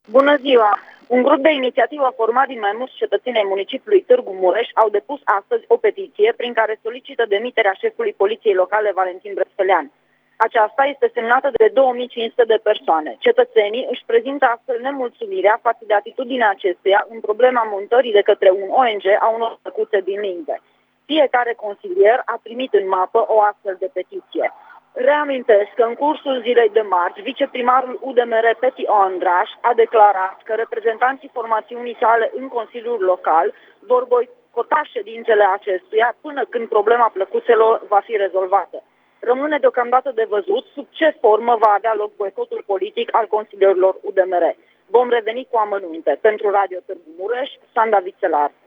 Bună ziua! Un grup de inițiativă format din mai mulți cetățeni ai municipiului Târgu Mureș au depus astăzi o petiție prin care solicită demiterea șefului poliției locale Valentin Brăsfălean. Aceasta este semnată de 2500 de persoane. Cetățenii își prezintă astfel nemulțumirea față de atitudinea acestuia în problema montării de către un ONG a unor plăcuțe din Lingbe. Fiecare consilier a primit în mapă o astfel de petiție. Reamintesc că în cursul zilei de marți, viceprimarul UDMR Peti Ondraș a declarat că reprezentanții formațiunii sale în Consiliul Local vor boicota ședințele acestuia până când problema plăcuțelor va fi rezolvată. Rămâne deocamdată de văzut sub ce formă va avea loc boicotul politic al consilierilor UDMR. Vom reveni cu amănunte. Pentru Radio Târgu Mureș, Sanda Vițelar.